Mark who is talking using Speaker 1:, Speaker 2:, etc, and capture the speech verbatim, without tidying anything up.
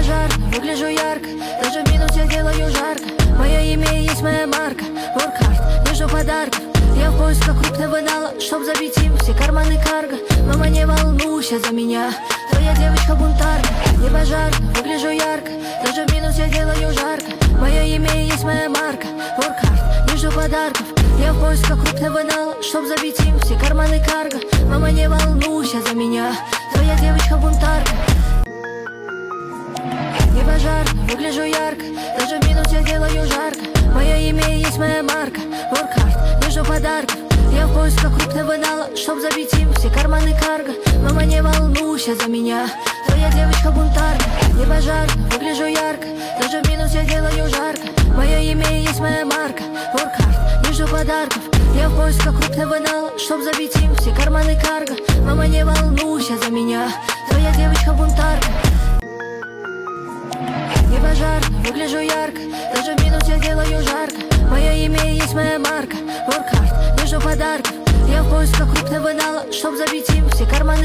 Speaker 1: пожарно, выгляжу ярко, даже в минус я делаю жарко. Мое имя и есть моя марка. Work hard, не жду подарков. Я в поисках крупного нала, чтоб забить им все карманы карго. Мама, не волнуйся за меня, твоя девочка бунтарка. Не пожарно, выгляжу ярко, даже в минус я делаю жарко. Мое имя и есть моя марка. Work hard, не жду подарков. Я в поисках крупного нала, чтоб забить им все карманы карго. Мама, не волнуйся за меня, твоя девочка бунтарка. Не пожарно, выгляжу ярко, даже в минус я делаю жарко. Мое имя и есть моя марка. Work hard, не жду подарков. Я в поисках крупного нала, чтоб забить им все карманы карго. Мама, не волнуйся за меня, твоя девочка бунтарка. Не пожарно, выгляжу ярко, даже в минус я делаю жарко. Мое имя и есть моя марка. Work hard, не жду подарков. Я в поисках крупного нала, чтоб забить им все карманы карго. Мама, не волнуйся за меня, твоя девочка бунтарка. Не пожарно, выгляжу ярко, даже в минус я делаю жарко. Мое имя и есть моя марка. Work hard, не жду подарков. Я в поисках крупного нала, чтоб забить им все карманы